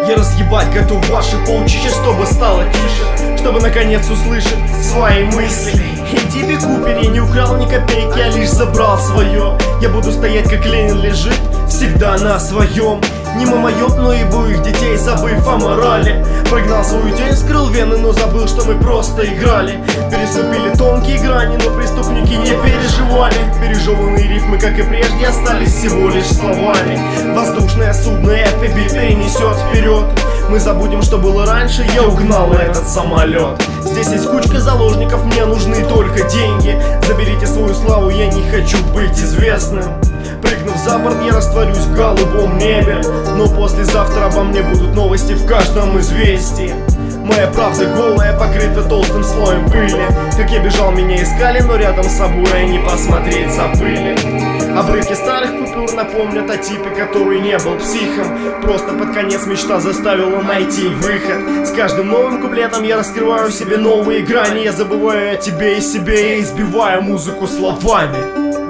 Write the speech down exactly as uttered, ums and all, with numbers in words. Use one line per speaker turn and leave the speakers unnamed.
Я разъебать готов ваши полчища, чтобы стало тише, чтобы наконец услышать свои мысли. И тебе Купер, я не украл ни копейки, я лишь забрал свое. Я буду стоять, как Ленин лежит, всегда на своем. Не мамоёб, но и их детей, забыв о морали. Прогнал свою тень, скрыл вены, но забыл, что мы просто играли. Переступили тонкие грани, но преступники не переживали. Пережеванные рифмы, как и прежде, остались всего лишь словами. Воздушное судно эф би перенесет вперед. Мы забудем, что было раньше, я угнал этот самолет. Здесь есть кучка заложников, мне нужны только деньги. Заберите свою славу, я не хочу быть известным. Прыгнув за борт, я растворюсь в голубом небе. Но послезавтра обо мне будут новости в каждом известии. Моя правда голая, покрыта толстым слоем пыли. Как я бежал, меня искали, но рядом с собой они посмотреть забыли. Обрывки старых купюр напомнят о типе, который не был психом. Просто под конец мечта заставила найти выход. С каждым новым куплетом я раскрываю в себе новые грани. Я забываю о тебе и себе, и избиваю музыку словами.